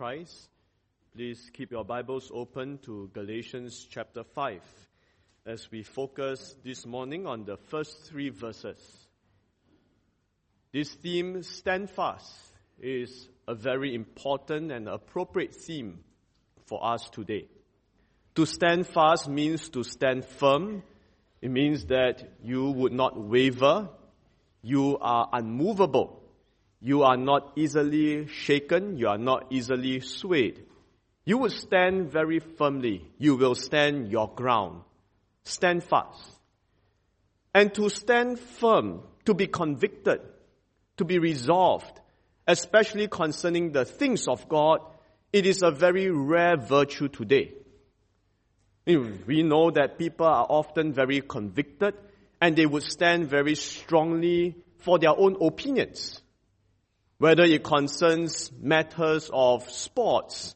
Christ, please keep your Bibles open to Galatians chapter 5 as we focus this morning on the first 3 verses. This theme, Stand Fast, is a very important and appropriate theme for us today. To stand fast means to stand firm. It means that you would not waver. You are unmovable. You are not easily shaken. You are not easily swayed. You will stand very firmly. You will stand your ground. Stand fast. And to stand firm, to be convicted, to be resolved, especially concerning the things of God, it is a very rare virtue today. We know that people are often very convicted and they would stand very strongly for their own opinions. Whether it concerns matters of sports,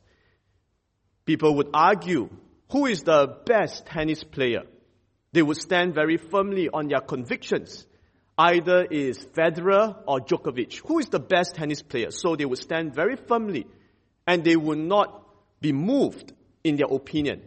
people would argue who is the best tennis player. They would stand very firmly on their convictions. Either is Federer or Djokovic. Who is the best tennis player? So they would stand very firmly and they would not be moved in their opinion.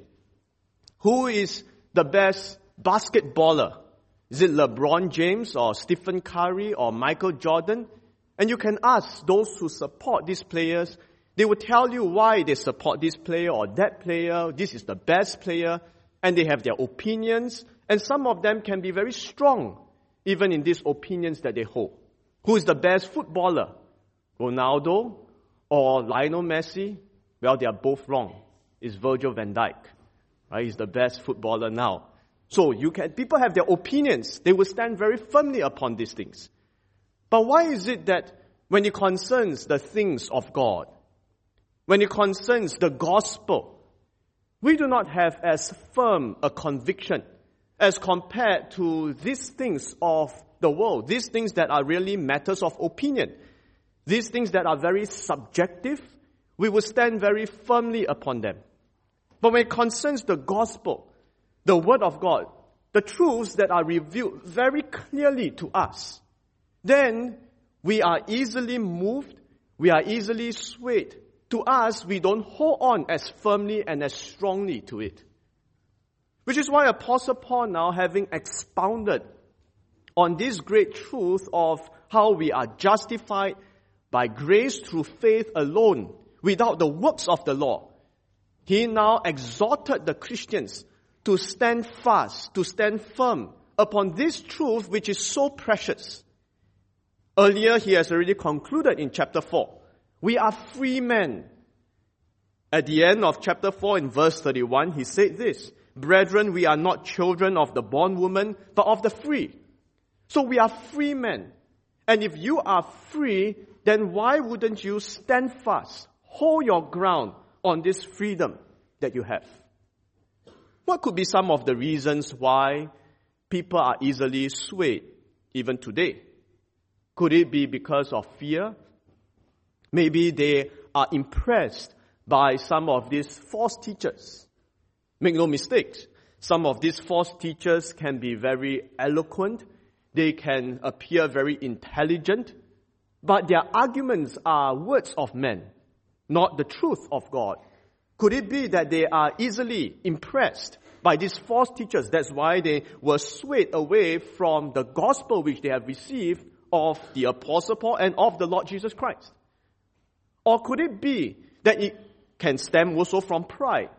Who is the best basketballer? Is it LeBron James or Stephen Curry or Michael Jordan? And you can ask those who support these players. They will tell you why they support this player or that player. This is the best player. And they have their opinions. And some of them can be very strong, even in these opinions that they hold. Who is the best footballer? Ronaldo or Lionel Messi? Well, they are both wrong. It's Virgil van Dijk. Right? He's the best footballer now. So people have their opinions. They will stand very firmly upon these things. But why is it that when it concerns the things of God, when it concerns the gospel, we do not have as firm a conviction as compared to these things of the world, these things that are really matters of opinion, these things that are very subjective, we will stand very firmly upon them. But when it concerns the gospel, the word of God, the truths that are revealed very clearly to us, then we are easily moved, we are easily swayed. To us, we don't hold on as firmly and as strongly to it. Which is why Apostle Paul, now having expounded on this great truth of how we are justified by grace through faith alone, without the works of the law, he now exhorted the Christians to stand fast, to stand firm upon this truth which is so precious. Earlier, he has already concluded in chapter 4. We are free men. At the end of chapter 4 in verse 31, he said this, Brethren, we are not children of the bondwoman, but of the free. So we are free men. And if you are free, then why wouldn't you stand fast, hold your ground on this freedom that you have? What could be some of the reasons why people are easily swayed even today? Could it be because of fear? Maybe they are impressed by some of these false teachers. Make no mistakes, some of these false teachers can be very eloquent. They can appear very intelligent. But their arguments are words of men, not the truth of God. Could it be that they are easily impressed by these false teachers? That's why they were swayed away from the gospel which they have received of the Apostle Paul and of the Lord Jesus Christ. Or could it be that it can stem also from pride?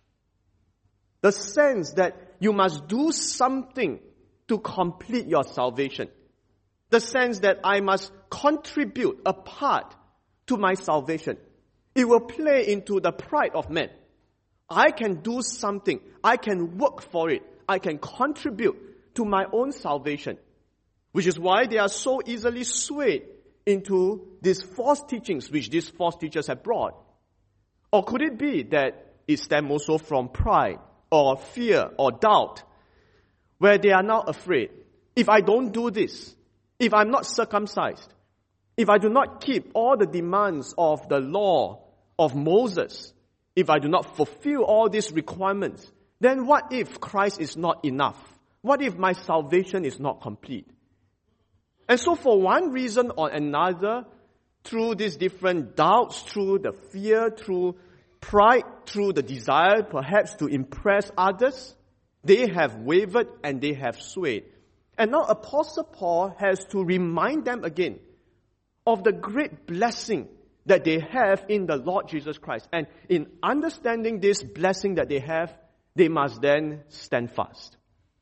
The sense that you must do something to complete your salvation. The sense that I must contribute a part to my salvation. It will play into the pride of men. I can do something. I can work for it. I can contribute to my own salvation. Which is why they are so easily swayed into these false teachings which these false teachers have brought. Or could it be that it stems also from pride or fear or doubt, where they are now afraid, if I don't do this, if I'm not circumcised, if I do not keep all the demands of the law of Moses, if I do not fulfill all these requirements, then what if Christ is not enough? What if my salvation is not complete? And so for one reason or another, through these different doubts, through the fear, through pride, through the desire perhaps to impress others, they have wavered and they have swayed. And now Apostle Paul has to remind them again of the great blessing that they have in the Lord Jesus Christ. And in understanding this blessing that they have, they must then stand fast.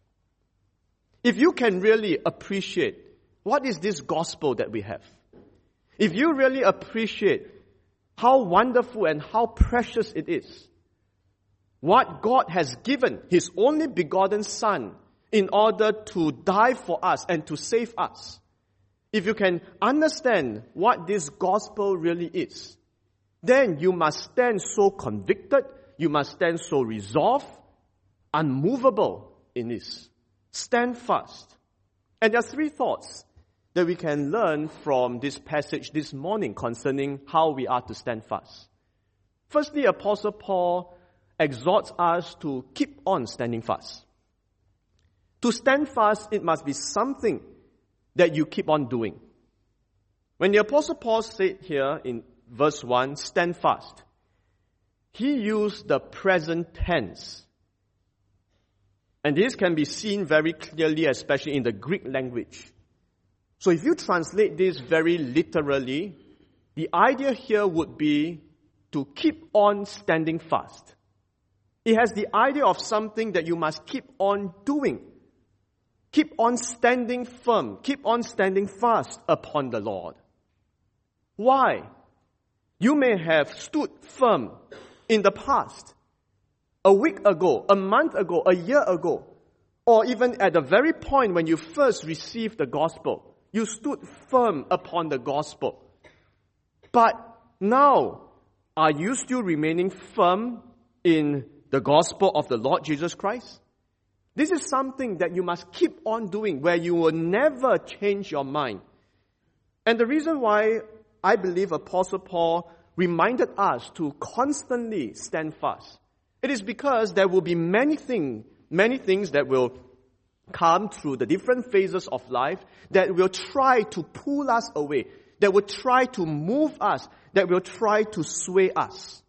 If you can really appreciate what is this gospel that we have, if you really appreciate how wonderful and how precious it is, what God has given His only begotten Son in order to die for us and to save us, if you can understand what this gospel really is, then you must stand so convicted, you must stand so resolved, unmovable in this. Stand fast. And there are 3 thoughts that we can learn from this passage this morning concerning how we are to stand fast. Firstly, Apostle Paul exhorts us to keep on standing fast. To stand fast, it must be something that you keep on doing. When the Apostle Paul said here in verse 1, stand fast, he used the present tense. And this can be seen very clearly, especially in the Greek language. So if you translate this very literally, the idea here would be to keep on standing fast. It has the idea of something that you must keep on doing. Keep on standing firm. Keep on standing fast upon the Lord. Why? You may have stood firm in the past, a week ago, a month ago, a year ago, or even at the very point when you first received the gospel. You stood firm upon the gospel. But now, are you still remaining firm in the gospel of the Lord Jesus Christ? This is something that you must keep on doing, where you will never change your mind. And the reason why I believe Apostle Paul reminded us to constantly stand fast, it is because there will be many things that will come through the different phases of life that will try to pull us away, that will try to move us, that will try to sway us.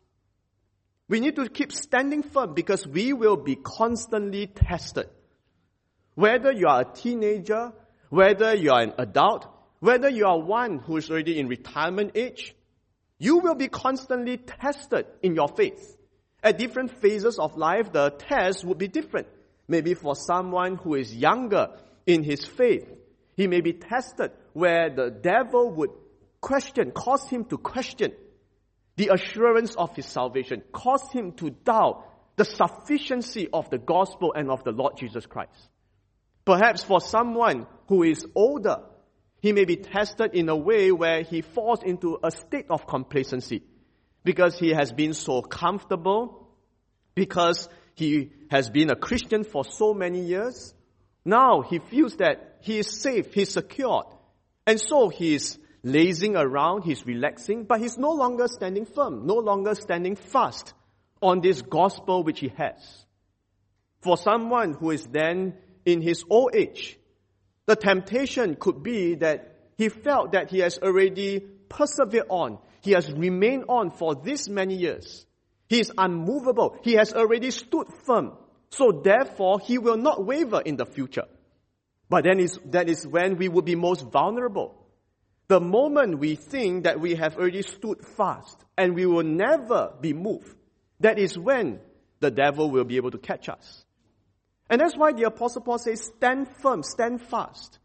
We need to keep standing firm because we will be constantly tested. Whether you are a teenager, whether you are an adult, whether you are one who is already in retirement age, you will be constantly tested in your faith. At different phases of life, the test would be different. Maybe for someone who is younger in his faith, he may be tested where the devil would cause him to question the assurance of his salvation, cause him to doubt the sufficiency of the gospel and of the Lord Jesus Christ. Perhaps for someone who is older, he may be tested in a way where he falls into a state of complacency because he has been so comfortable, because he has been a Christian for so many years. Now he feels that he is safe, he is secured. And so he is lazing around, he's relaxing, but he's no longer standing firm, no longer standing fast on this gospel which he has. For someone who is then in his old age, the temptation could be that he felt that he has already persevered on, he has remained on for this many years. He is unmovable. He has already stood firm. So therefore, he will not waver in the future. But then that is when we would be most vulnerable. The moment we think that we have already stood fast and we will never be moved, that is when the devil will be able to catch us. And that's why the Apostle Paul says, stand firm, stand fast.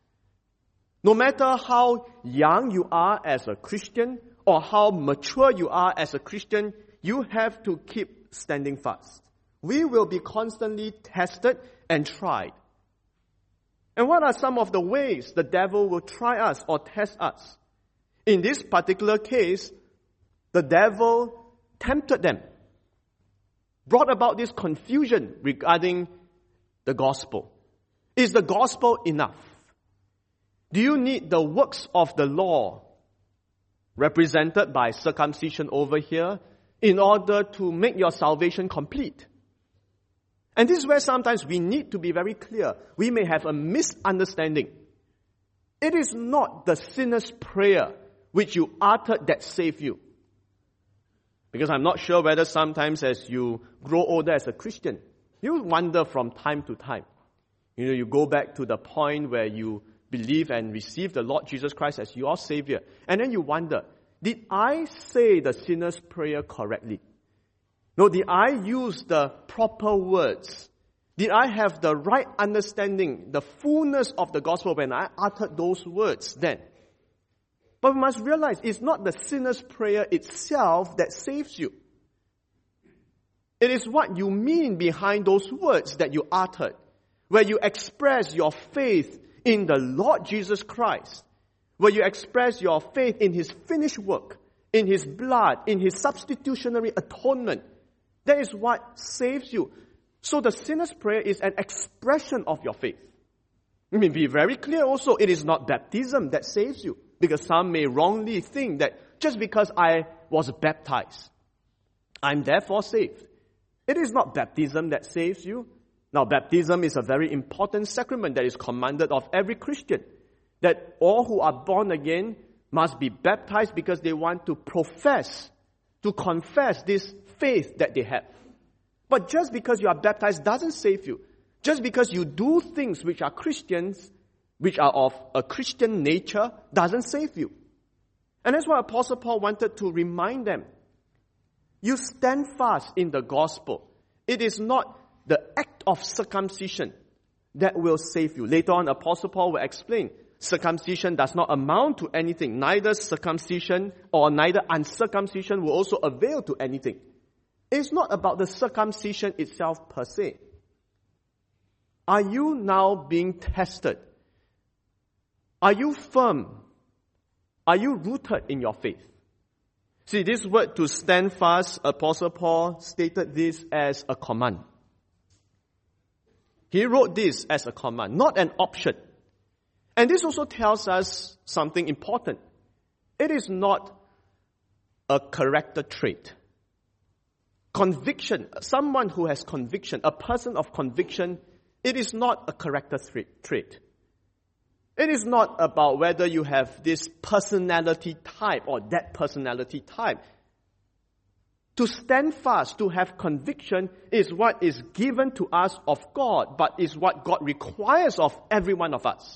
No matter how young you are as a Christian or how mature you are as a Christian, you have to keep standing fast. We will be constantly tested and tried. And what are some of the ways the devil will try us or test us? In this particular case, the devil tempted them, brought about this confusion regarding the gospel. Is the gospel enough? Do you need the works of the law, represented by circumcision over here, in order to make your salvation complete? And this is where sometimes we need to be very clear. We may have a misunderstanding. It is not the sinner's prayer which you uttered that save you. Because I'm not sure whether sometimes as you grow older as a Christian, you wonder from time to time. You go back to the point where you believe and receive the Lord Jesus Christ as your Savior. And then you wonder, did I say the sinner's prayer correctly? No, did I use the proper words? Did I have the right understanding, the fullness of the gospel when I uttered those words then? But we must realize it's not the sinner's prayer itself that saves you. It is what you mean behind those words that you uttered, where you express your faith in the Lord Jesus Christ, where you express your faith in His finished work, in His blood, in His substitutionary atonement. That is what saves you. So the sinner's prayer is an expression of your faith. Let me be very clear also, it is not baptism that saves you. Because some may wrongly think that just because I was baptized, I'm therefore saved. It is not baptism that saves you. Now, baptism is a very important sacrament that is commanded of every Christian. That all who are born again must be baptized because they want to profess, to confess this faith that they have. But just because you are baptized doesn't save you. Just because you do things which are Christians, which are of a Christian nature, doesn't save you. And that's why Apostle Paul wanted to remind them. You stand fast in the gospel. It is not the act of circumcision that will save you. Later on, Apostle Paul will explain, circumcision does not amount to anything. Neither circumcision or neither uncircumcision will also avail to anything. It's not about the circumcision itself per se. Are you now being tested? Are you firm? Are you rooted in your faith? See, this word to stand fast, Apostle Paul stated this as a command. He wrote this as a command, not an option. And this also tells us something important. It is not a character trait. Conviction, someone who has conviction, a person of conviction, it is not a character trait. It is not about whether you have this personality type or that personality type. To stand fast, to have conviction, is what is given to us of God, but is what God requires of every one of us.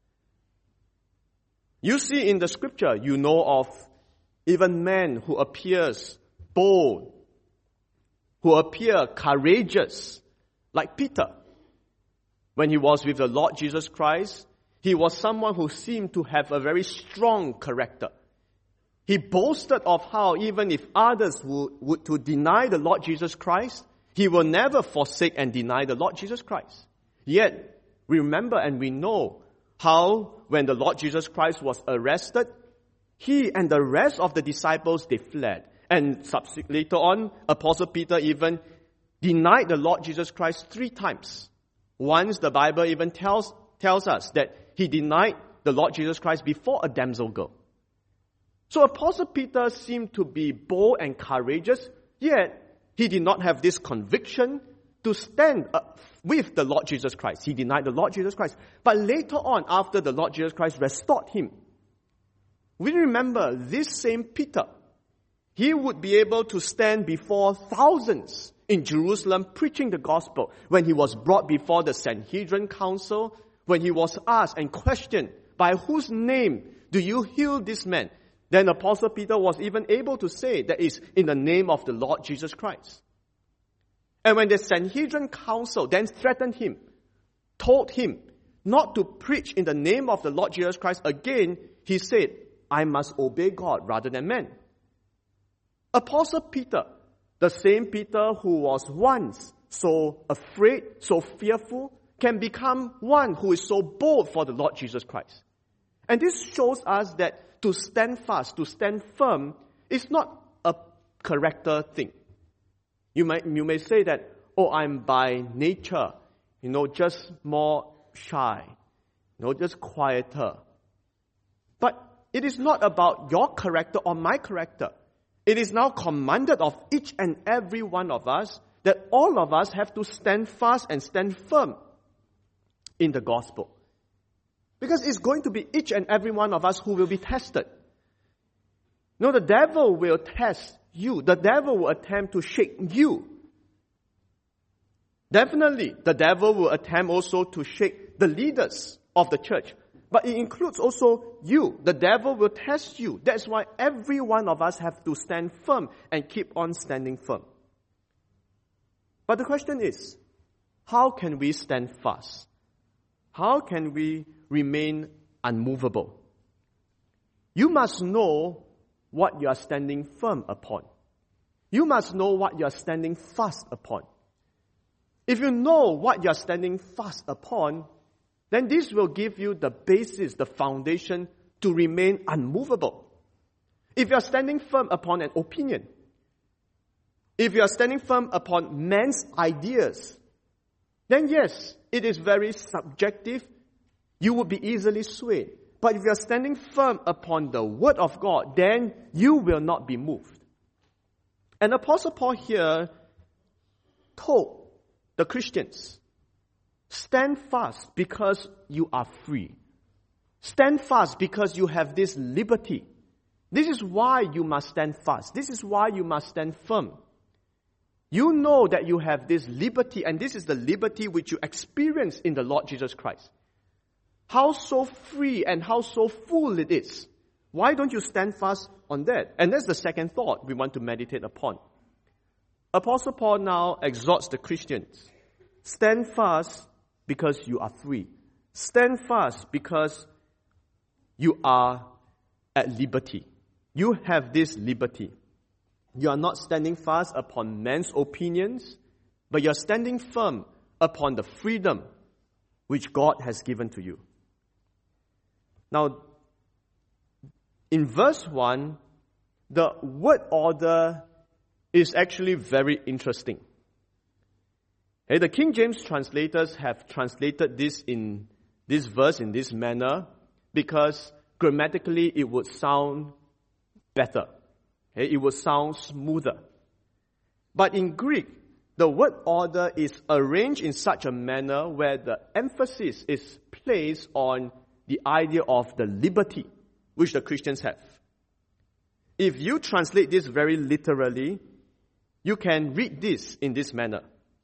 You see in the scripture, you know of even men who appears bold, who appear courageous, like Peter. When he was with the Lord Jesus Christ, he was someone who seemed to have a very strong character. He boasted of how even if others would to deny the Lord Jesus Christ, he will never forsake and deny the Lord Jesus Christ. Yet, we remember and we know how when the Lord Jesus Christ was arrested, he and the rest of the disciples, they fled. And later on, Apostle Peter even denied the Lord Jesus Christ 3 times. Once the Bible even tells us that he denied the Lord Jesus Christ before a damsel girl. So Apostle Peter seemed to be bold and courageous, yet he did not have this conviction to stand with the Lord Jesus Christ. He denied the Lord Jesus Christ. But later on, after the Lord Jesus Christ restored him, we remember this same Peter. He would be able to stand before thousands in Jerusalem preaching the gospel when he was brought before the Sanhedrin Council, when he was asked and questioned, by whose name do you heal this man? Then Apostle Peter was even able to say that is in the name of the Lord Jesus Christ. And when the Sanhedrin Council then threatened him, told him not to preach in the name of the Lord Jesus Christ again, he said, I must obey God rather than men. Apostle Peter, the same Peter who was once so afraid, so fearful, can become one who is so bold for the Lord Jesus Christ. And this shows us that to stand fast, to stand firm, is not a character thing. You may say that, I'm by nature, just more shy, just quieter. But it is not about your character or my character. It is now commanded of each and every one of us that all of us have to stand fast and stand firm in the gospel. Because it's going to be each and every one of us who will be tested. No, the devil will test you. The devil will attempt to shake you. Definitely, the devil will attempt also to shake the leaders of the church. But it includes also you. The devil will test you. That's why every one of us have to stand firm and keep on standing firm. But the question is, how can we stand fast? How can we remain unmovable? You must know what you are standing firm upon. You must know what you are standing fast upon. If you know what you are standing fast upon, then this will give you the basis, the foundation to remain unmovable. If you are standing firm upon an opinion, if you are standing firm upon man's ideas, then yes, it is very subjective. You would be easily swayed. But if you are standing firm upon the Word of God, then you will not be moved. And Apostle Paul here told the Christians, stand fast because you are free. Stand fast because you have this liberty. This is why you must stand fast. This is why you must stand firm. You know that you have this liberty, and this is the liberty which you experience in the Lord Jesus Christ. How so free and how so full it is. Why don't you stand fast on that? And that's the second thought we want to meditate upon. Apostle Paul now exhorts the Christians. Stand fast because you are free. Stand fast because you are at liberty. You have this liberty. You are not standing fast upon man's opinions, but you are standing firm upon the freedom which God has given to you. Now, in verse 1, the word order is actually very interesting. The King James translators have translated this in this verse in this manner because grammatically it would sound better. It would sound smoother. But in Greek, the word order is arranged in such a manner where the emphasis is placed on the idea of the liberty which the Christians have. If you translate this very literally, you can read this in this manner.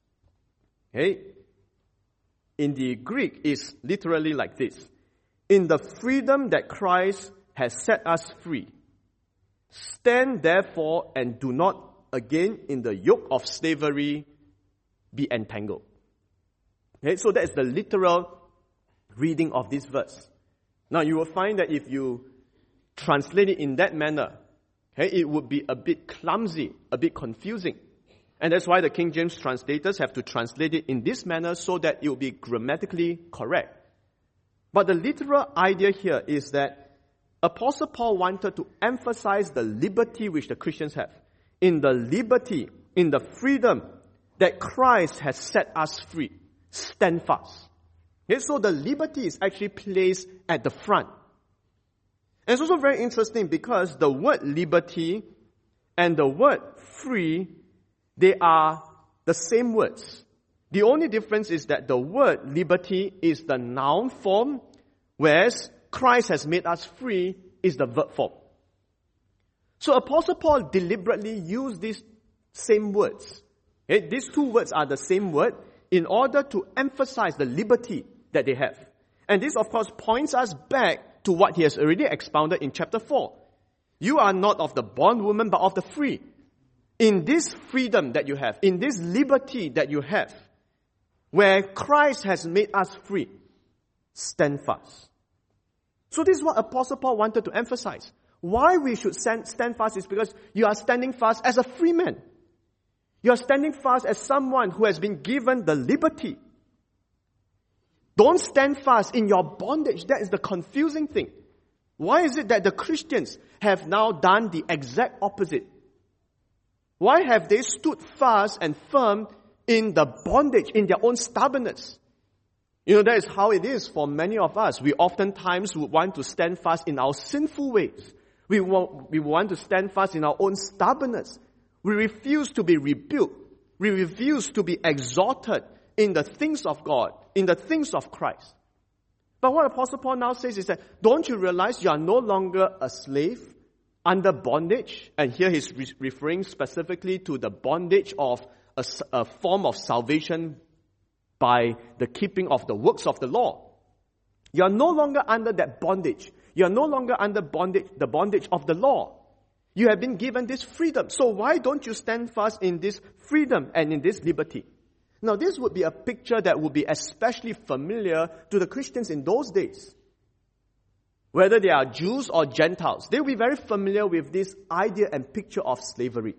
In the Greek, it's literally like this. In the freedom that Christ has set us free, stand therefore and do not again in the yoke of slavery be entangled. So that is the literal reading of this verse. Now you will find that if you translate it in that manner, it would be a bit clumsy, a bit confusing. And that's why the King James translators have to translate it in this manner so that it will be grammatically correct. But the literal idea here is that Apostle Paul wanted to emphasize the liberty which the Christians have. In the liberty, in the freedom that Christ has set us free, stand fast. So the liberty is actually placed at the front. And it's also very interesting because the word liberty and the word free, they are the same words. The only difference is that the word liberty is the noun form, whereas Christ has made us free is the verb form. So Apostle Paul deliberately used these same words. These two words are the same word in order to emphasize the liberty that they have. And this, of course, points us back to what he has already expounded in chapter 4. You are not of the bondwoman, but of the free. In this freedom that you have, in this liberty that you have, where Christ has made us free, stand fast. So this is what Apostle Paul wanted to emphasize. Why we should stand fast is because you are standing fast as a free man. You are standing fast as someone who has been given the liberty. Don't stand fast in your bondage. That is the confusing thing. Why is it that the Christians have now done the exact opposite? Why have they stood fast and firm in the bondage, in their own stubbornness? That is how it is for many of us. We oftentimes would want to stand fast in our sinful ways. We want to stand fast in our own stubbornness. We refuse to be rebuked. We refuse to be exhorted in the things of God, in the things of Christ. But what Apostle Paul now says is that, don't you realize you are no longer a slave under bondage, and here he's referring specifically to the bondage of a form of salvation by the keeping of the works of the law. You are no longer under that bondage. You are no longer under the bondage of the law. You have been given this freedom. So why don't you stand fast in this freedom and in this liberty? Now, this would be a picture that would be especially familiar to the Christians in those days. Whether they are Jews or Gentiles, they will be very familiar with this idea and picture of slavery.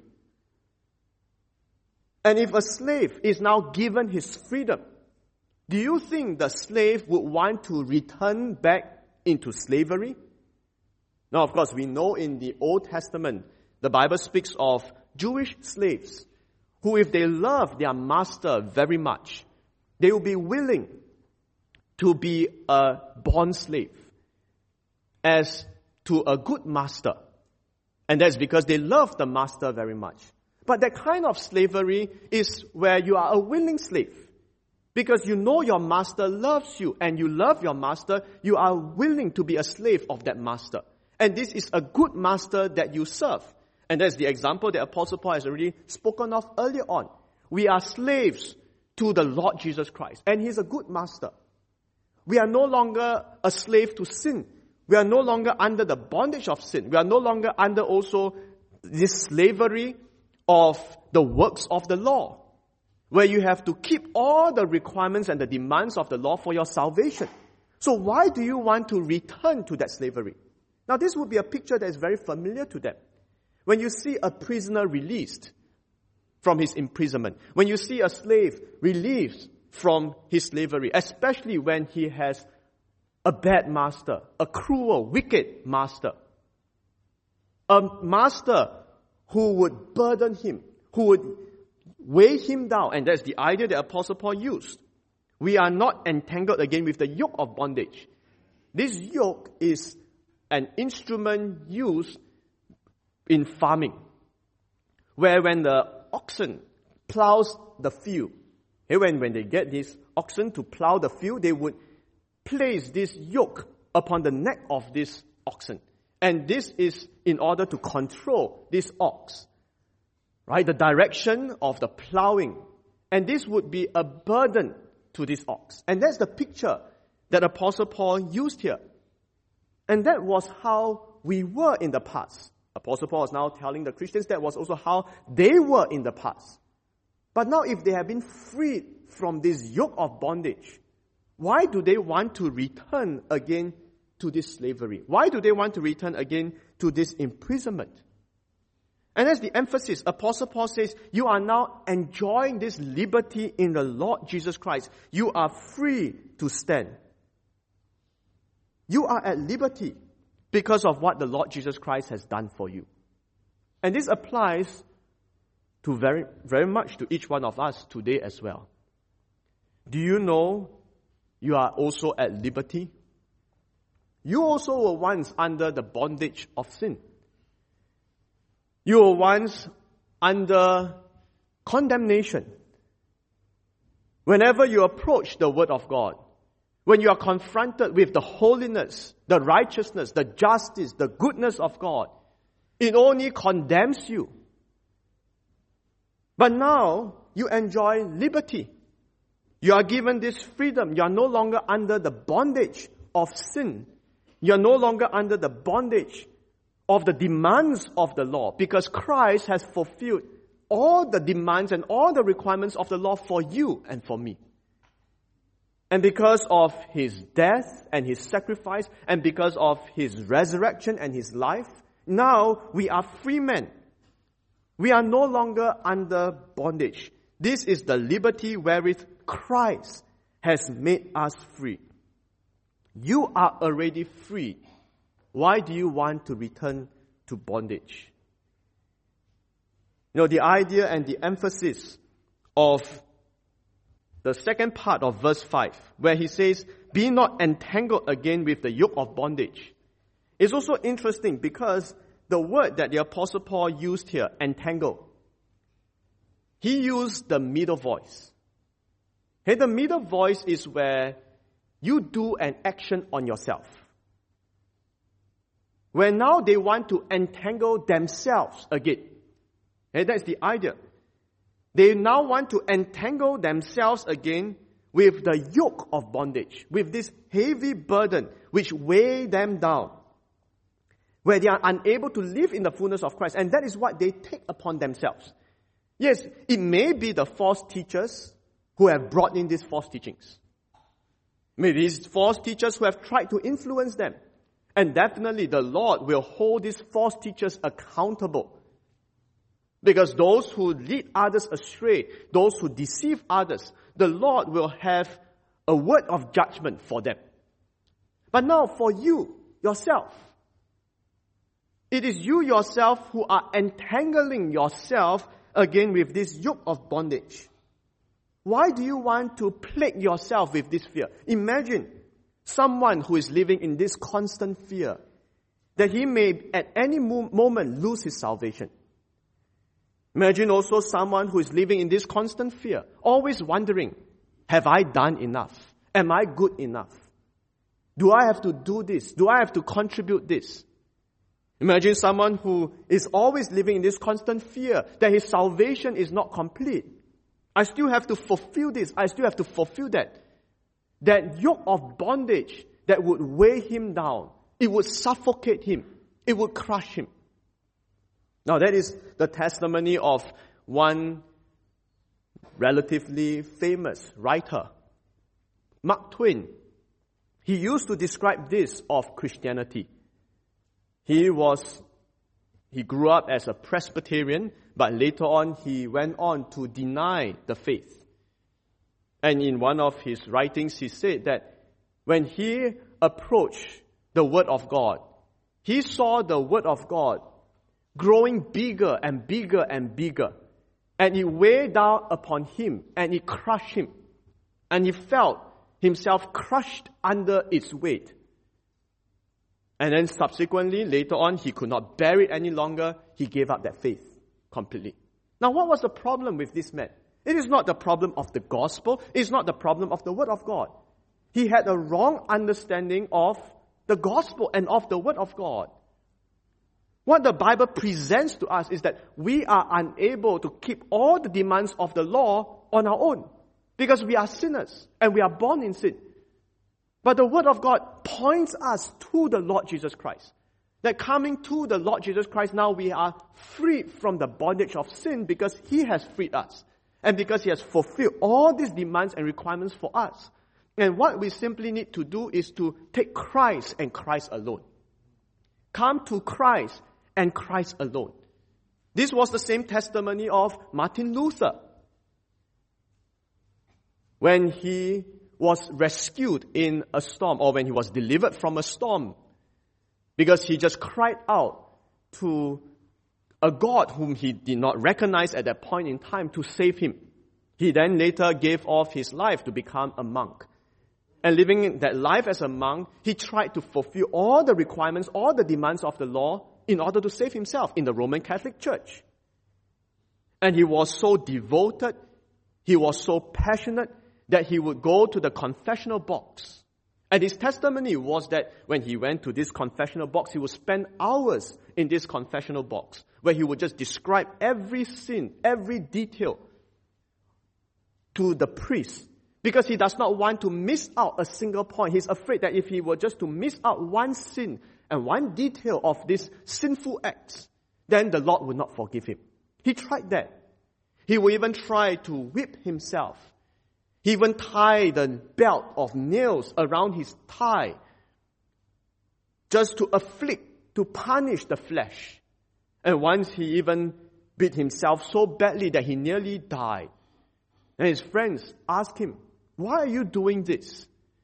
And if a slave is now given his freedom, do you think the slave would want to return back into slavery? Now, of course, we know in the Old Testament, the Bible speaks of Jewish slaves who, if they love their master very much, they will be willing to be a bond slave as to a good master. And that's because they love the master very much. But that kind of slavery is where you are a willing slave. Because you know your master loves you and you love your master, you are willing to be a slave of that master. And this is a good master that you serve. And that's the example that Apostle Paul has already spoken of earlier on. We are slaves to the Lord Jesus Christ. And He's a good master. We are no longer a slave to sin. We are no longer under the bondage of sin. We are no longer under also this slavery of the works of the law, where you have to keep all the requirements and the demands of the law for your salvation. So why do you want to return to that slavery? Now, this would be a picture that is very familiar to them. When you see a prisoner released from his imprisonment, when you see a slave released from his slavery, especially when he has a bad master, a cruel, wicked master, a master who would burden him, who would weigh him down, and that's the idea that Apostle Paul used. We are not entangled again with the yoke of bondage. This yoke is an instrument used in farming, where when the oxen plows the field, when they get this oxen to plow the field, they would place this yoke upon the neck of this oxen. And this is in order to control this ox, right? The direction of the plowing. And this would be a burden to this ox. And that's the picture that Apostle Paul used here. And that was how we were in the past. Apostle Paul is now telling the Christians that was also how they were in the past. But now if they have been freed from this yoke of bondage, why do they want to return again to this slavery? Why do they want to return again to this imprisonment? And as the emphasis, Apostle Paul says, you are now enjoying this liberty in the Lord Jesus Christ. You are free to stand. You are at liberty because of what the Lord Jesus Christ has done for you. And this applies to very, very much to each one of us today as well. Do you know you are also at liberty? You also were once under the bondage of sin. You were once under condemnation. Whenever you approach the Word of God, when you are confronted with the holiness, the righteousness, the justice, the goodness of God, it only condemns you. But now, you enjoy liberty. You are given this freedom. You are no longer under the bondage of sin. You are no longer under the bondage of the demands of the law, because Christ has fulfilled all the demands and all the requirements of the law for you and for me. And because of His death and His sacrifice, and because of His resurrection and His life, now we are free men. We are no longer under bondage. This is the liberty wherewith Christ has made us free. You are already free. Why do you want to return to bondage? You know, the idea and the emphasis of the second part of verse 5, where he says, be not entangled again with the yoke of bondage, is also interesting because the word that the Apostle Paul used here, entangle, he used the middle voice. Hey, the middle voice is where you do an action on yourself. where now they want to entangle themselves again. And that's the idea. They now want to entangle themselves again with the yoke of bondage, with this heavy burden which weigh them down, where they are unable to live in the fullness of Christ. And that is what they take upon themselves. Yes, it may be the false teachers who have brought in these false teachings. Maybe these false teachers who have tried to influence them. And definitely the Lord will hold these false teachers accountable. Because those who lead others astray, those who deceive others, the Lord will have a word of judgment for them. But now for you, yourself, it is you yourself who are entangling yourself again with this yoke of bondage. Why do you want to plague yourself with this fear? Imagine someone who is living in this constant fear that he may at any moment lose his salvation. Imagine also someone who is living in this constant fear, always wondering, have I done enough? Am I good enough? Do I have to do this? Do I have to contribute this? Imagine someone who is always living in this constant fear that his salvation is not complete. I still have to fulfill this. I still have to fulfill that. That yoke of bondage that would weigh him down. It would suffocate him. It would crush him. Now that is the testimony of one relatively famous writer, Mark Twain. He used to describe this of Christianity. He grew up as a Presbyterian, but later on he went on to deny the faith. And in one of his writings, he said that when he approached the Word of God, he saw the Word of God growing bigger and bigger and bigger. And it weighed down upon him and it crushed him. And he felt himself crushed under its weight. And then subsequently, later on, he could not bear it any longer. He gave up that faith completely. Now, what was the problem with this man? It is not the problem of the gospel. It is not the problem of the Word of God. He had a wrong understanding of the gospel and of the Word of God. What the Bible presents to us is that we are unable to keep all the demands of the law on our own because we are sinners and we are born in sin. But the Word of God points us to the Lord Jesus Christ. That coming to the Lord Jesus Christ, now we are freed from the bondage of sin because He has freed us. And because He has fulfilled all these demands and requirements for us. And what we simply need to do is to take Christ and Christ alone. Come to Christ and Christ alone. This was the same testimony of Martin Luther. When he was rescued in a storm, or when he was delivered from a storm, because he just cried out to a God whom he did not recognize at that point in time to save him. He then later gave off his life to become a monk. And living that life as a monk, he tried to fulfill all the requirements, all the demands of the law in order to save himself in the Roman Catholic Church. And he was so devoted, he was so passionate that he would go to the confessional box. And his testimony was that when he went to this confessional box, he would spend hours in this confessional box, where he would just describe every sin, every detail to the priest, because he does not want to miss out a single point. He's afraid that if he were just to miss out one sin and one detail of this sinful acts, then the Lord would not forgive him. He tried that. He would even try to whip himself. He even tied the belt of nails around his thigh just to afflict, to punish the flesh. And once he even beat himself so badly that he nearly died. And his friends asked him, "Why are you doing this?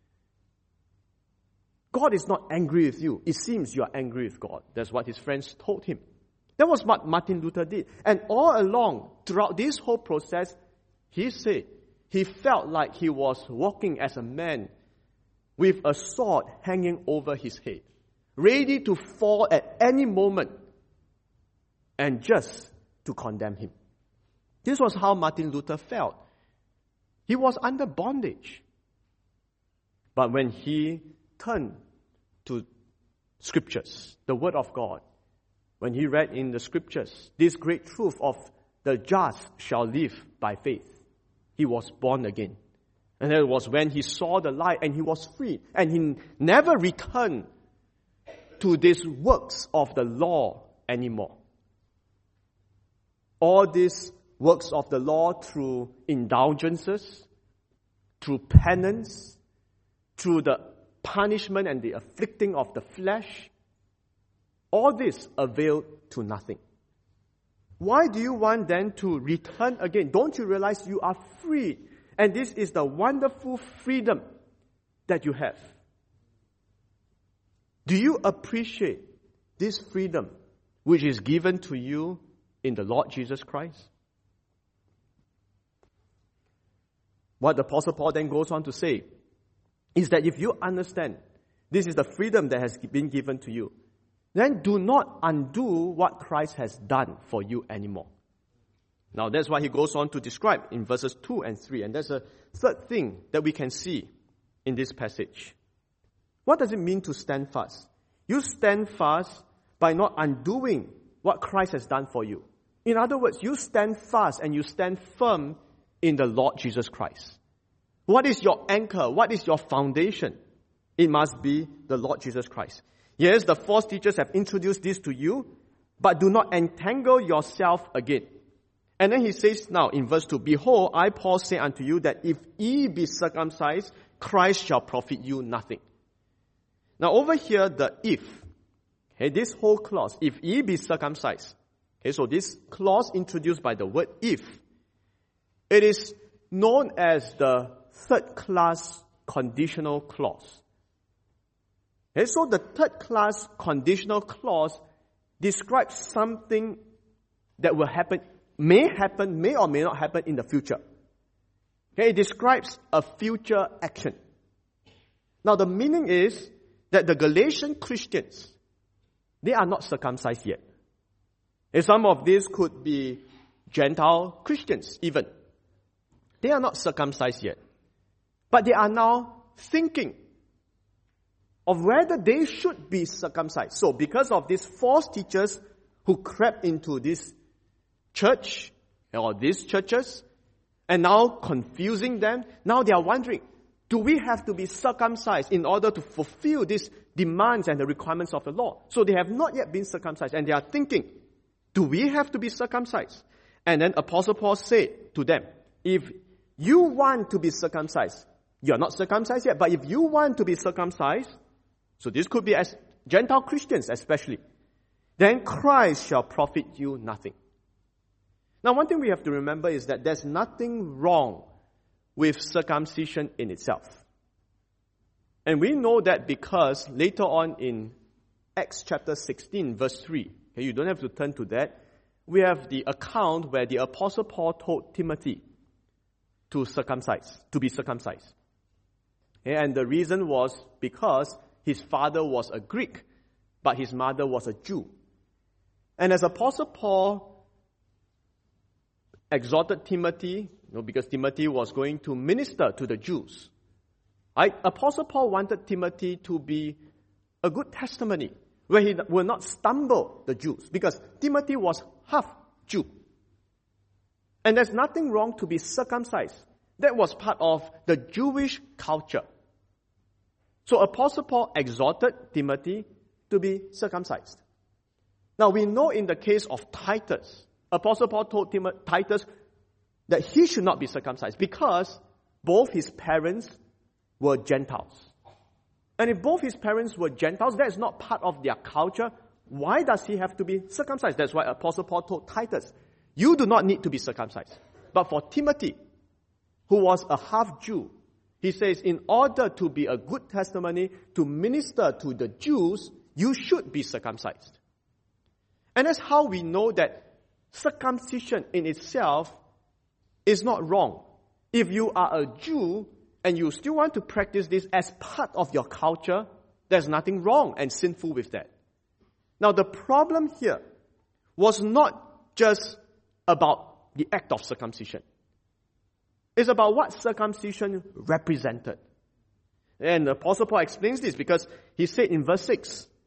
God is not angry with you. It seems you are angry with God." That's what his friends told him. That was what Martin Luther did. And all along, throughout this whole process, he said he felt like he was walking as a man with a sword hanging over his head, ready to fall at any moment and just to condemn him. This was how Martin Luther felt. He was under bondage. But when he turned to scriptures, the word of God, when he read in the scriptures this great truth of the just shall live by faith, he was born again. And that was when he saw the light and he was free. And he never returned to these works of the law anymore. All these works of the law through indulgences, through penance, through the punishment and the afflicting of the flesh, all this availed to nothing. Why do you want then to return again? Don't you realize you are free? And this is the wonderful freedom that you have. Do you appreciate this freedom which is given to you in the Lord Jesus Christ? What the Apostle Paul then goes on to say is that if you understand this is the freedom that has been given to you, then do not undo what Christ has done for you anymore. Now that's what he goes on to describe in verses 2 and 3. And that's a third thing that we can see in this passage. What does it mean to stand fast? You stand fast by not undoing what Christ has done for you. In other words, you stand fast and you stand firm in the Lord Jesus Christ. What is your anchor? What is your foundation? It must be the Lord Jesus Christ. Yes, the false teachers have introduced this to you, but do not entangle yourself again. And then he says now in verse 2, Behold, I, Paul, say unto you that if ye be circumcised, Christ shall profit you nothing. Now over here, the if, okay, this whole clause, if ye be circumcised. Okay, so this clause introduced by the word if, it is known as the third class conditional clause. Okay, so the third class conditional clause describes something that will happen, may or may not happen in the future. Okay, it describes a future action. Now the meaning is that the Galatian Christians, they are not circumcised yet. And some of these could be Gentile Christians even. They are not circumcised yet. But they are now thinking of whether they should be circumcised. So because of these false teachers who crept into this church or these churches and now confusing them, now they are wondering, do we have to be circumcised in order to fulfill these demands and the requirements of the law? So they have not yet been circumcised and they are thinking, do we have to be circumcised? And then Apostle Paul said to them, if you want to be circumcised, you are not circumcised yet, but if you want to be circumcised, so this could be as Gentile Christians especially, then Christ shall profit you nothing. Now one thing we have to remember is that there's nothing wrong with circumcision in itself. And we know that because later on in Acts chapter 16 verse 3, okay, you don't have to turn to that, we have the account where the Apostle Paul told Timothy to be circumcised. Okay, and the reason was because his father was a Greek, but his mother was a Jew. And as Apostle Paul exhorted Timothy, because Timothy was going to minister to the Jews, Apostle Paul wanted Timothy to be a good testimony, where he will not stumble the Jews, because Timothy was half Jew. And there's nothing wrong to be circumcised. That was part of the Jewish culture. So Apostle Paul exhorted Timothy to be circumcised. Now we know in the case of Titus, Apostle Paul told Titus that he should not be circumcised because both his parents were Gentiles. And if both his parents were Gentiles, that is not part of their culture. Why does he have to be circumcised? That's why Apostle Paul told Titus, you do not need to be circumcised. But for Timothy, who was a half Jew, he says, in order to be a good testimony, to minister to the Jews, you should be circumcised. And that's how we know that circumcision in itself is not wrong. If you are a Jew and you still want to practice this as part of your culture, there's nothing wrong and sinful with that. Now the problem here was not just about the act of circumcision. It's about what circumcision represented. And the Apostle Paul explains this because he said in verse 6,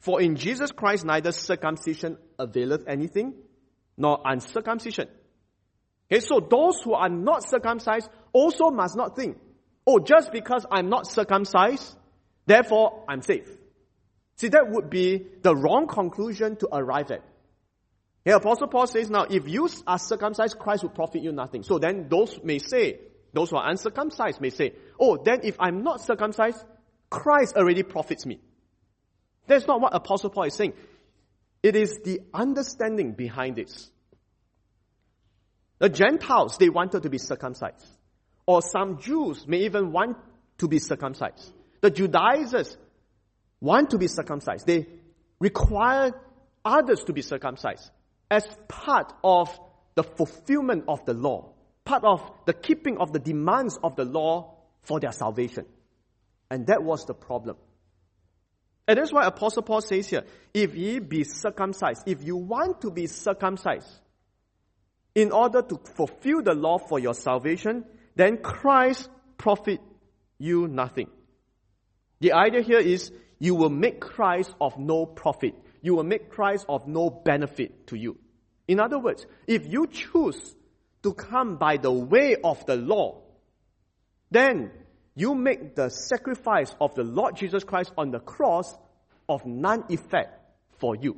For in Jesus Christ neither circumcision availeth anything, nor uncircumcision. Okay, so those who are not circumcised also must not think, oh, just because I'm not circumcised, therefore I'm safe. See, that would be the wrong conclusion to arrive at. Here, Apostle Paul says, now, if you are circumcised, Christ will profit you nothing. So then those who are uncircumcised may say, oh, then if I'm not circumcised, Christ already profits me. That's not what Apostle Paul is saying. It is the understanding behind this. The Gentiles, they wanted to be circumcised. Or some Jews may even want to be circumcised. The Judaizers want to be circumcised. They require others to be circumcised as part of the fulfillment of the law, part of the keeping of the demands of the law for their salvation. And that was the problem. And that's why Apostle Paul says here, if ye be circumcised, if you want to be circumcised, in order to fulfill the law for your salvation, then Christ profit you nothing. The idea here is you will make Christ of no profit. You will make Christ of no benefit to you. In other words, if you choose to come by the way of the law, then you make the sacrifice of the Lord Jesus Christ on the cross of none effect for you.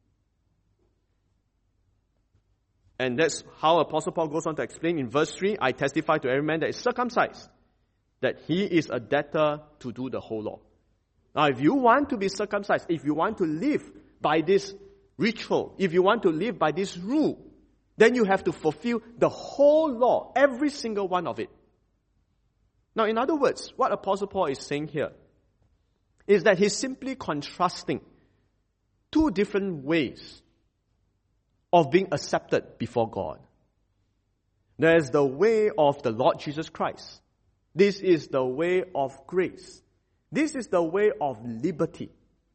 And that's how Apostle Paul goes on to explain in verse 3, I testify to every man that is circumcised, that he is a debtor to do the whole law. Now, if you want to be circumcised, if you want to live by this ritual, if you want to live by this rule, then you have to fulfill the whole law, every single one of it. Now, in other words, what Apostle Paul is saying here is that he's simply contrasting two different ways of being accepted before God. There's the way of the Lord Jesus Christ. This is the way of grace. This is the way of liberty.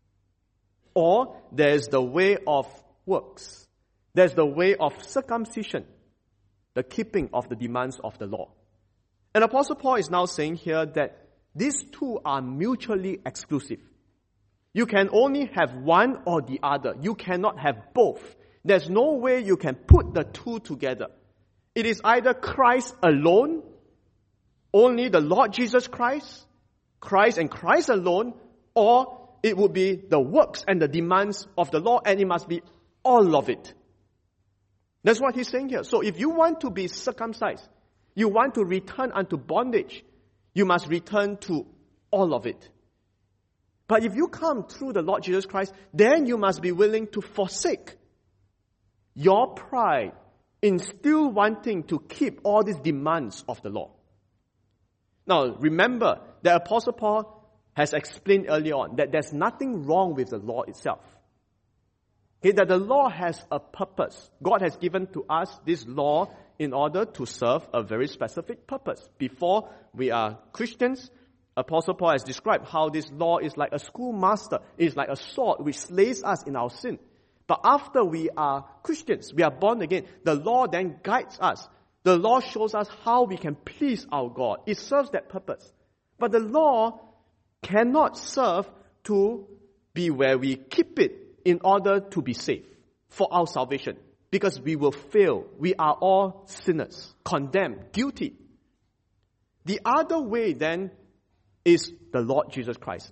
Or there's the way of works. There's the way of circumcision, the keeping of the demands of the law. And Apostle Paul is now saying here that these two are mutually exclusive. You can only have one or the other. You cannot have both. There's no way you can put the two together. It is either Christ alone, only the Lord Jesus Christ, Christ and Christ alone, or it would be the works and the demands of the law, and it must be all of it. That's what he's saying here. So if you want to be circumcised, you want to return unto bondage, you must return to all of it. But if you come through the Lord Jesus Christ, then you must be willing to forsake your pride in still wanting to keep all these demands of the law. Now, remember that Apostle Paul has explained earlier on that there's nothing wrong with the law itself. Okay, that the law has a purpose. God has given to us this law in order to serve a very specific purpose. Before we are Christians, Apostle Paul has described how this law is like a schoolmaster. It is like a sword which slays us in our sin. But after we are Christians, we are born again, the law then guides us. The law shows us how we can please our God. It serves that purpose. But the law cannot serve to be where we keep it in order to be safe for our salvation. Because we will fail. We are all sinners, condemned, guilty. The other way then is the Lord Jesus Christ.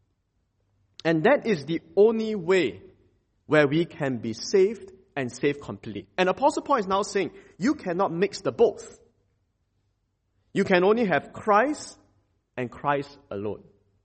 And that is the only way where we can be saved and saved completely. And Apostle Paul is now saying, you cannot mix the both. You can only have Christ and Christ alone.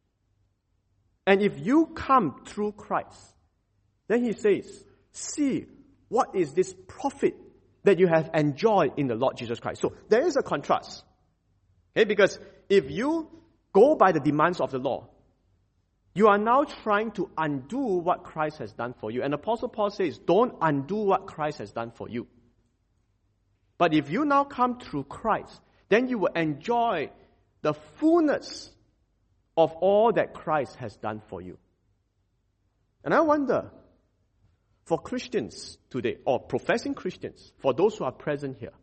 And if you come through Christ, then he says, see what is this profit that you have enjoyed in the Lord Jesus Christ. So there is a contrast. Okay, because if you go by the demands of the law, you are now trying to undo what Christ has done for you. And Apostle Paul says, don't undo what Christ has done for you. But if you now come through Christ, then you will enjoy the fullness of all that Christ has done for you. And I wonder, for Christians today, or professing Christians, for those who are present here,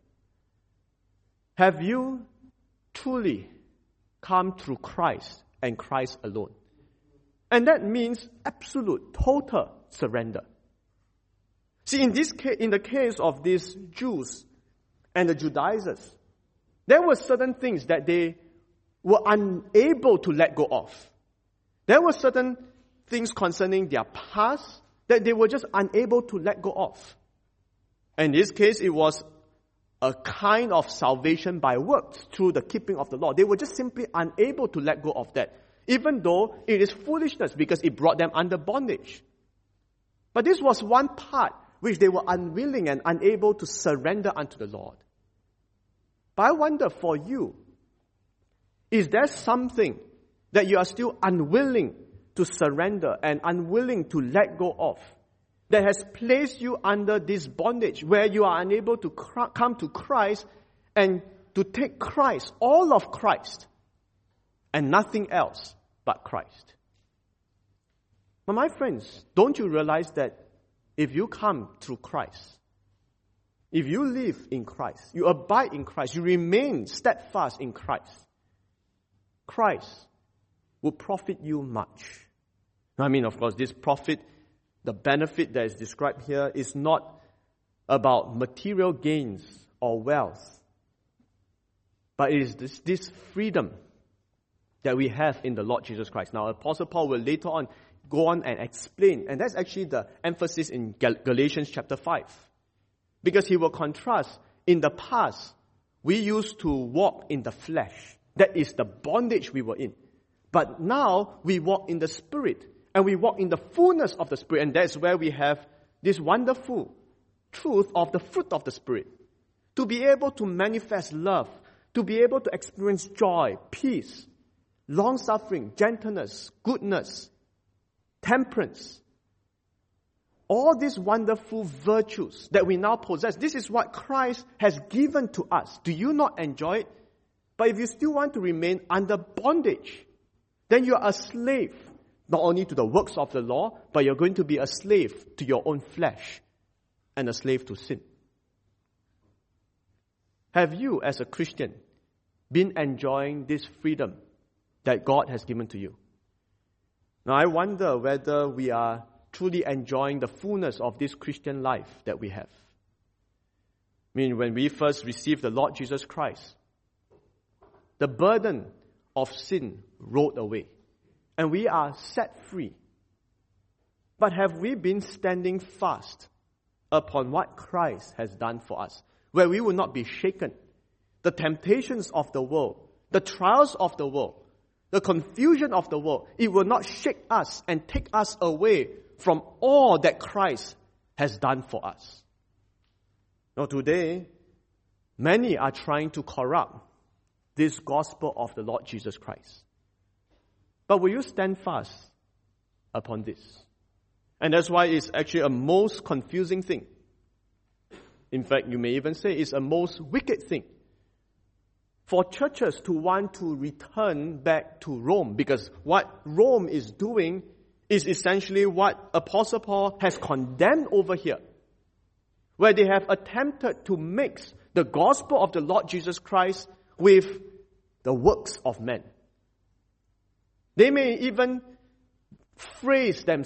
have you truly come through Christ and Christ alone? And that means absolute, total surrender. See, in the case of these Jews and the Judaizers, there were certain things that they were unable to let go of. There were certain things concerning their past that they were just unable to let go of. In this case, it was a kind of salvation by works through the keeping of the law. They were just simply unable to let go of that, even though it is foolishness because it brought them under bondage. But this was one part which they were unwilling and unable to surrender unto the Lord. But I wonder for you, is there something that you are still unwilling to surrender and unwilling to let go of, that has placed you under this bondage where you are unable to come to Christ and to take Christ, all of Christ, and nothing else but Christ? But my friends, don't you realize that if you come through Christ, if you live in Christ, you abide in Christ, you remain steadfast in Christ, Christ will profit you much. I mean, of course, this profit, the benefit that is described here is not about material gains or wealth, but it is this freedom that we have in the Lord Jesus Christ. Now, Apostle Paul will later on go on and explain, and that's actually the emphasis in Galatians chapter 5. Because he will contrast, in the past, we used to walk in the flesh. That is the bondage we were in. But now, we walk in the Spirit, and we walk in the fullness of the Spirit, and that's where we have this wonderful truth of the fruit of the Spirit. To be able to manifest love, to be able to experience joy, peace, long-suffering, gentleness, goodness, temperance. All these wonderful virtues that we now possess, this is what Christ has given to us. Do you not enjoy it? But if you still want to remain under bondage, then you are a slave, not only to the works of the law, but you're going to be a slave to your own flesh and a slave to sin. Have you, as a Christian, been enjoying this freedom that God has given to you? Now, I wonder whether we are truly enjoying the fullness of this Christian life that we have. I mean, when we first received the Lord Jesus Christ, the burden of sin rolled away, and we are set free. But have we been standing fast upon what Christ has done for us, where we will not be shaken? The temptations of the world, the trials of the world, the confusion of the world, it will not shake us and take us away from all that Christ has done for us. Now today, many are trying to corrupt this gospel of the Lord Jesus Christ. But will you stand fast upon this? And that's why it's actually a most confusing thing. In fact, you may even say it's a most wicked thing for churches to want to return back to Rome, because what Rome is doing is essentially what Apostle Paul has condemned over here, where they have attempted to mix the gospel of the Lord Jesus Christ with the works of men. They may even phrase their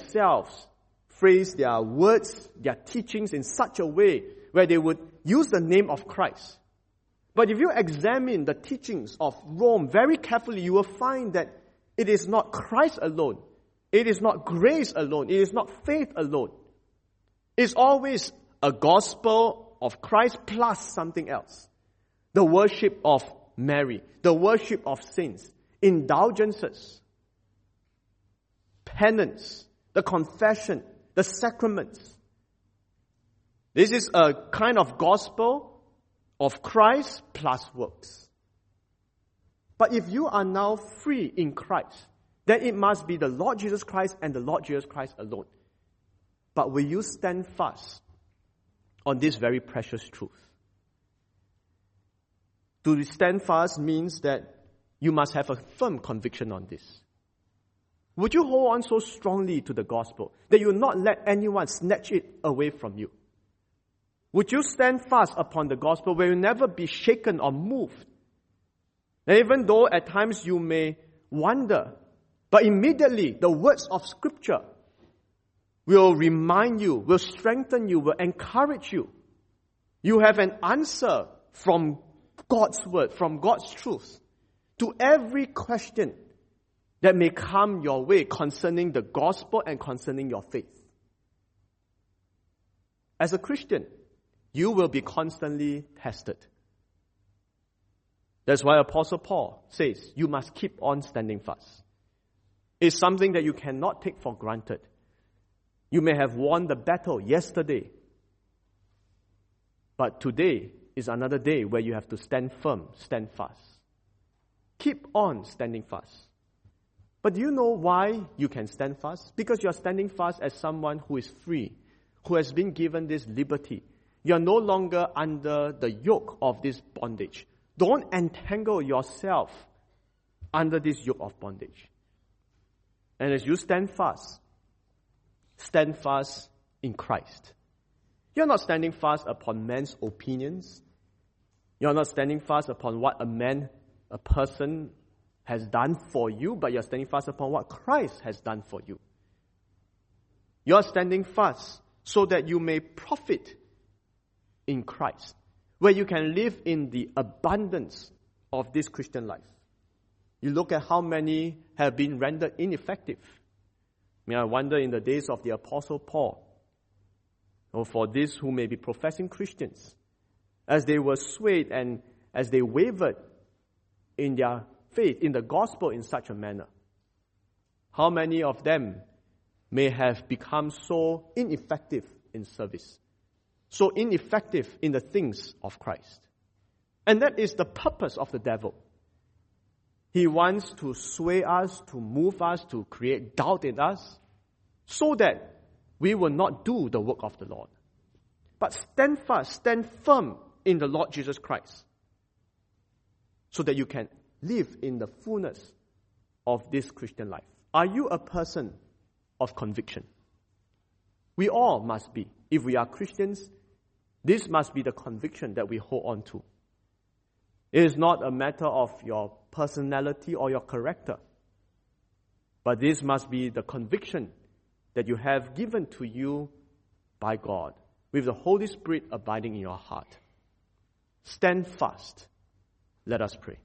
words, their teachings in such a way where they would use the name of Christ. But if you examine the teachings of Rome very carefully, you will find that it is not Christ alone. It is not grace alone. It is not faith alone. It's always a gospel of Christ plus something else. The worship of Mary, the worship of saints, indulgences, penance, the confession, the sacraments. This is a kind of gospel of Christ plus works. But if you are now free in Christ, then it must be the Lord Jesus Christ and the Lord Jesus Christ alone. But will you stand fast on this very precious truth? To stand fast means that you must have a firm conviction on this. Would you hold on so strongly to the gospel that you will not let anyone snatch it away from you? Would you stand fast upon the gospel where you never be shaken or moved? And even though at times you may wonder, But immediately, the words of Scripture will remind you, will strengthen you, will encourage you. You have an answer from God's word, from God's truth, to every question that may come your way concerning the gospel and concerning your faith. As a Christian, you will be constantly tested. That's why Apostle Paul says, you must keep on standing fast. It's something that you cannot take for granted. You may have won the battle yesterday, but today is another day where you have to stand firm, stand fast. Keep on standing fast. But do you know why you can stand fast? Because you are standing fast as someone who is free, who has been given this liberty. You are no longer under the yoke of this bondage. Don't entangle yourself under this yoke of bondage. And as you stand fast in Christ. You're not standing fast upon man's opinions. You're not standing fast upon what a person has done for you, but you're standing fast upon what Christ has done for you. You're standing fast so that you may profit in Christ, where you can live in the abundance of this Christian life. You look at how many have been rendered ineffective. I wonder in the days of the Apostle Paul, or for these who may be professing Christians, as they were swayed and as they wavered in their faith, in the gospel in such a manner, how many of them may have become so ineffective in service, so ineffective in the things of Christ. And that is the purpose of the devil. He wants to sway us, to move us, to create doubt in us, so that we will not do the work of the Lord. But stand fast, stand firm in the Lord Jesus Christ, so that you can live in the fullness of this Christian life. Are you a person of conviction? We all must be. If we are Christians, this must be the conviction that we hold on to. It is not a matter of your personality or your character, but this must be the conviction that you have given to you by God, with the Holy Spirit abiding in your heart. Stand fast. Let us pray.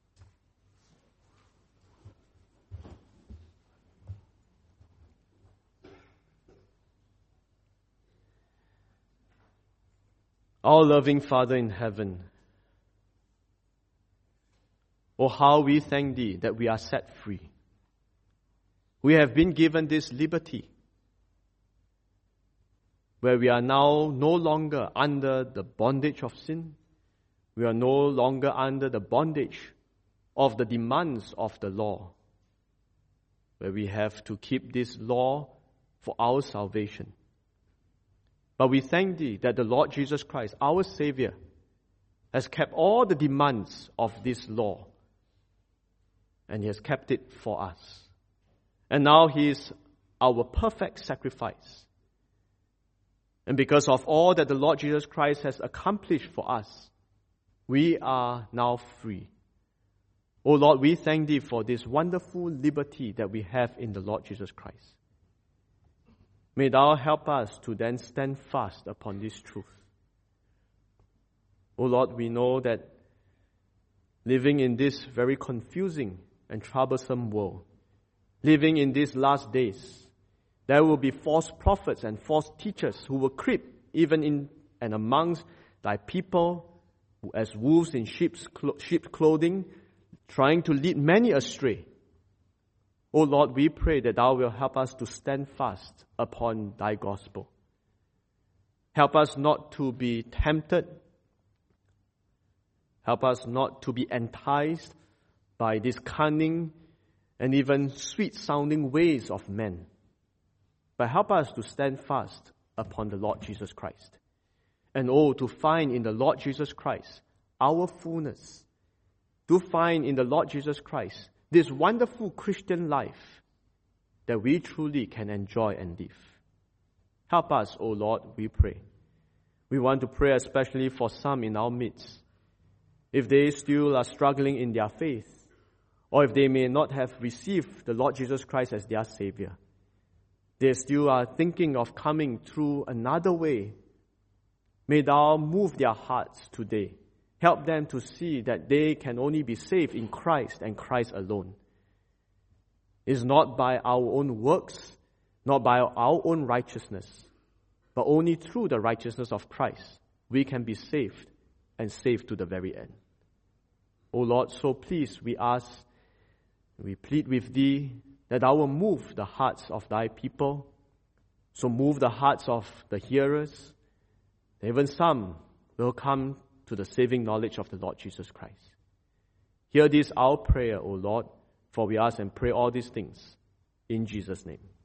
Our loving Father in heaven, oh, how we thank Thee that we are set free. We have been given this liberty where we are now no longer under the bondage of sin. We are no longer under the bondage of the demands of the law, where we have to keep this law for our salvation. But we thank Thee that the Lord Jesus Christ, our Savior, has kept all the demands of this law, and He has kept it for us. And now He is our perfect sacrifice. And because of all that the Lord Jesus Christ has accomplished for us, we are now free. Oh Lord, we thank Thee for this wonderful liberty that we have in the Lord Jesus Christ. May Thou help us to then stand fast upon this truth. Oh Lord, we know that living in this very confusing and troublesome world, living in these last days, there will be false prophets and false teachers who will creep even in and amongst Thy people as wolves in sheep's clothing, trying to lead many astray. Oh Lord, we pray that Thou will help us to stand fast upon Thy gospel. Help us not to be tempted. Help us not to be enticed by these cunning and even sweet-sounding ways of men. But help us to stand fast upon the Lord Jesus Christ. And to find in the Lord Jesus Christ our fullness. To find in the Lord Jesus Christ this wonderful Christian life that we truly can enjoy and live. Help us, O Lord, we pray. We want to pray especially for some in our midst. If they still are struggling in their faith, or if they may not have received the Lord Jesus Christ as their Savior, they still are thinking of coming through another way. May Thou move their hearts today. Help them to see that they can only be saved in Christ and Christ alone. It's not by our own works, not by our own righteousness, but only through the righteousness of Christ we can be saved and saved to the very end. O Lord, so please we ask, we plead with Thee that Thou will move the hearts of Thy people, so move the hearts of the hearers, even some will come to the saving knowledge of the Lord Jesus Christ. Hear this our prayer, O Lord, for we ask and pray all these things in Jesus' name.